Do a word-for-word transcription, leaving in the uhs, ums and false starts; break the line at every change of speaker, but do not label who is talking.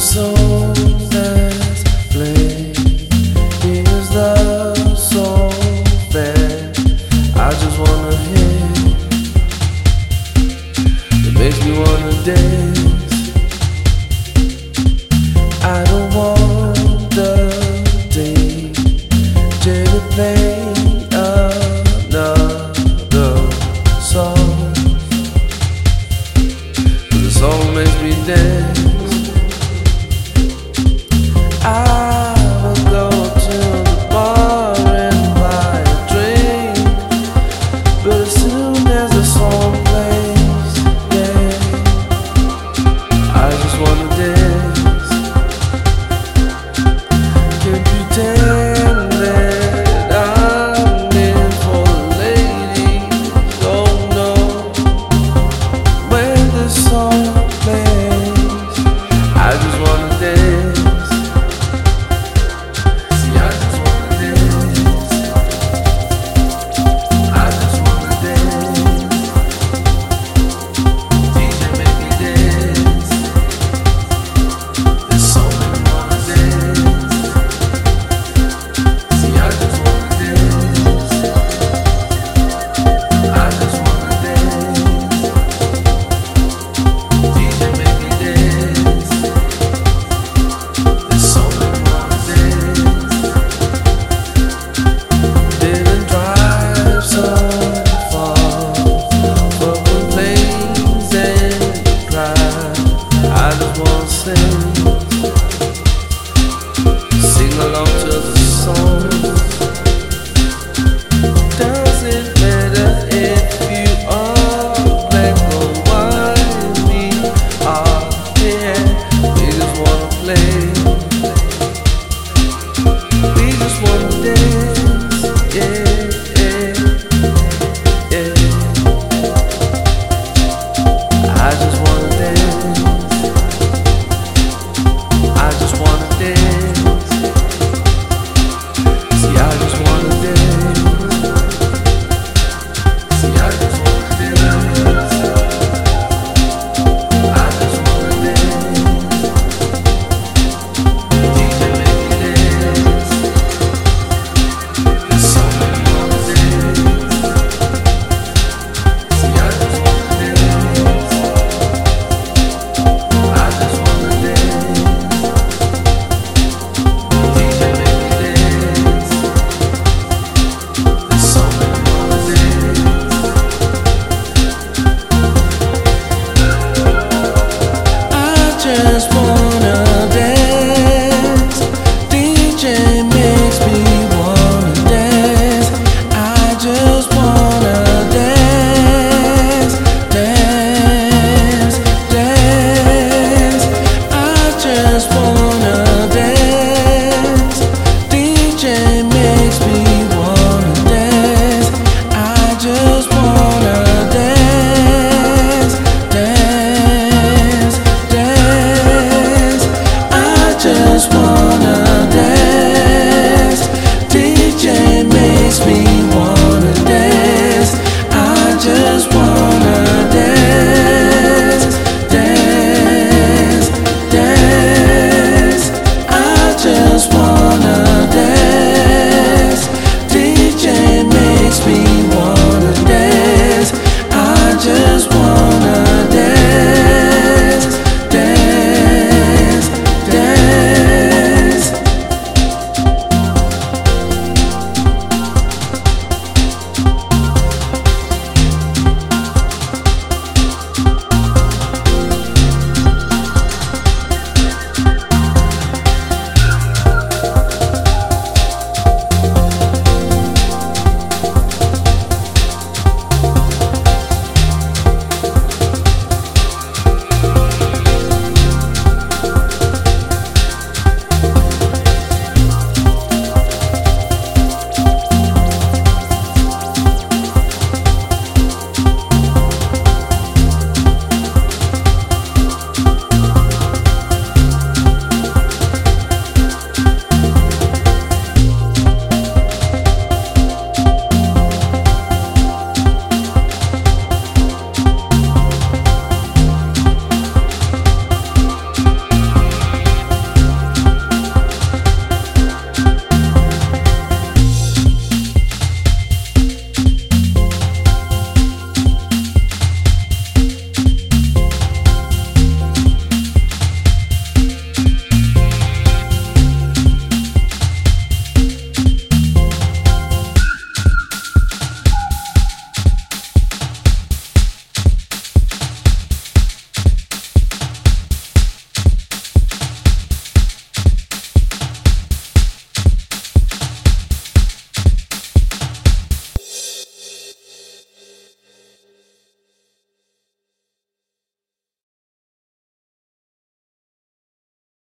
song that's playing is the song that I just wanna hear. It makes me wanna dance. I don't want the D J to play another song, but the song makes me dance. I will go to the bar and buy a drink, but as soon as the song plays, yeah, I just wanna dance. Can't pretend that I'm in for the ladies. Oh no, when the song plays, I just wanna dance. Sing along to the song. Doesn't matter if you are black or white. We are here. We just wanna play. We just wanna dance. Yeah, yeah, yeah. I just wanna dance. I just wanna dance. See, I just wanna dance. See, I just wanna dance. I just wanna dance. D J make me dance. There's so many wanna dance. See, I just wanna dance. I just wanna dance. Just wanna dance. D J makes me wanna dance. I just wanna dance, dance, dance. I just wanna dance. D J makes me wanna dance. I just wanna dance, dance. Just one.